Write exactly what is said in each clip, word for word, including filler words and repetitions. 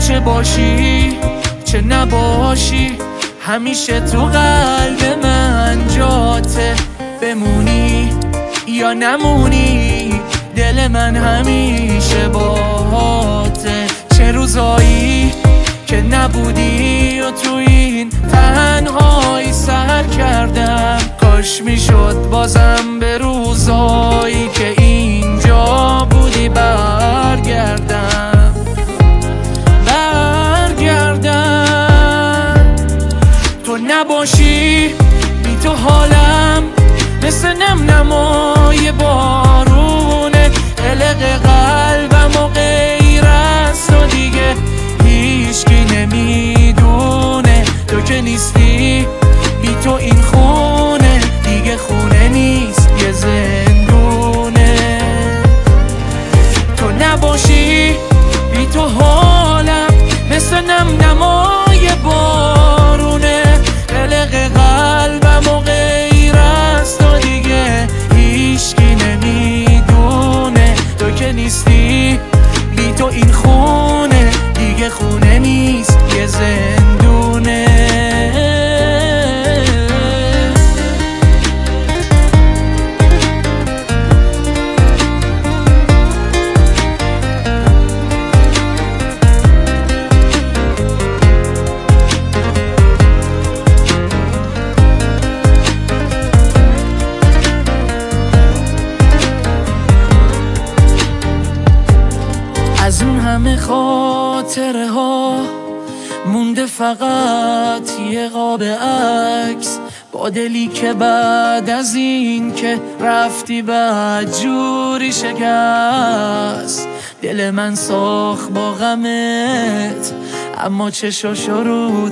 چه باشی چه نباشی همیشه تو قلب من جاته، بمونی یا نمونی دل من همیشه باهاته. چه روزایی که نبودی و تو این تنهایی سر کردم، کاش میشد بازم به روزایی که اینجا بودی برگردم برگردم. تو نباشی بی تو حالم مثل نم نمای بارونه، قلق قلبم و غیر از تو دیگه هیچکی نمیدونه. تو که نیستی بی تو این خونه دیگه خونه نیست یه زندونه. تو نباشی بی تو حالم مثل نم نمای بارونه، قلق قلبم و غیر از تو دیگه هیچکی نمیدونه. تو که نیستی بی تو این خونه دیگه خونه نیست یه زندونه. از اون همه خاطره ها مونده فقط یه قاب عکس، با دلی که بعد از این که رفتی بعد جوری شکست. دل من ساخت با غمت اما چشاشو رود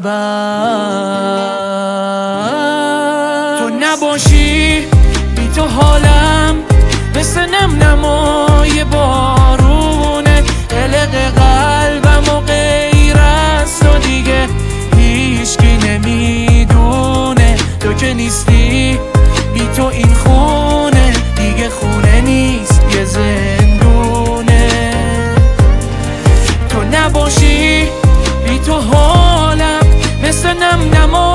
نبست. تو نباشی بی تو حالم مثل نم نمای بارونه، قلق قلبم و غیر از تو دیگه هیچکی نمیدونه. تو که نیستی بی تو این خونه دیگه خونه نیست یه زندونه. تو نباشی بی تو حالم مثل نم نمای